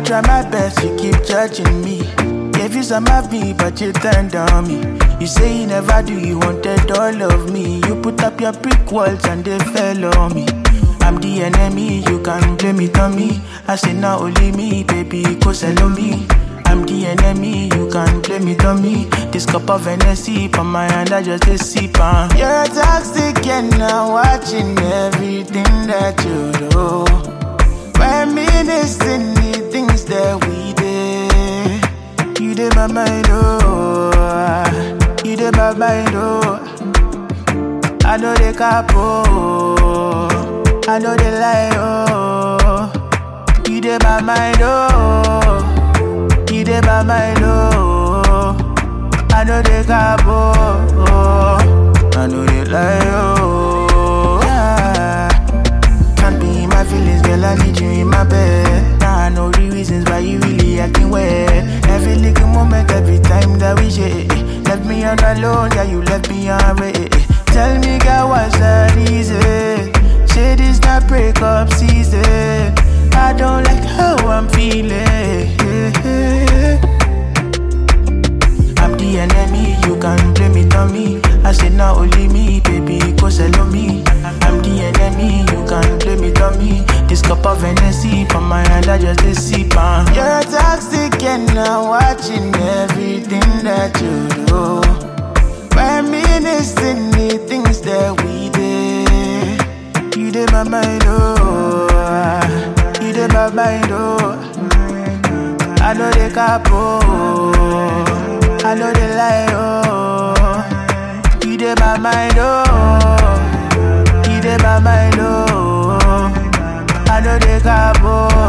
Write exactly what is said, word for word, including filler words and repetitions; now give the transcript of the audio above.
try my best, you keep judging me. Gave you some of me, but you turned on me. You say you never do, you wanted all of me. You put up your brick walls and they fell on me. I'm the enemy, you can blame it on me. I say not only me, baby, go sell on me. I'm the enemy, you can blame it on me. This cup of Hennessy on my hand, I just a sip on. You're toxic and I'm watching everything that you do. Reminiscing the things that we did. You did my mind, oh. You did my mind, oh. I know they capo, I know they lie, oh. You did my mind, oh. You did my mind, oh. I know they capo, oh. I know they lie, oh. Yeah. Can't be in my feelings, girl, I need you in my bed. Now I know the reasons why you really acting weird. Every little moment, every time that we share. Left me on alone, yeah, you left me on red. Tell me, girl, what's the reason? Say this not breakup season. I don't like how I'm feeling. I'm the enemy, you can blame it on me. I said not only me, baby, go sell on me. I'm the enemy, you can blame it on me. This cup of Hennessy from my hand, I just a sip on. You're toxic and I'm watching everything that you do. Reminiscing the things that we did. You did my mind, oh. You did my mind, oh. I know they capo, I know they lie, oh. You did my mind, oh. You did my mind, oh. I know they capo.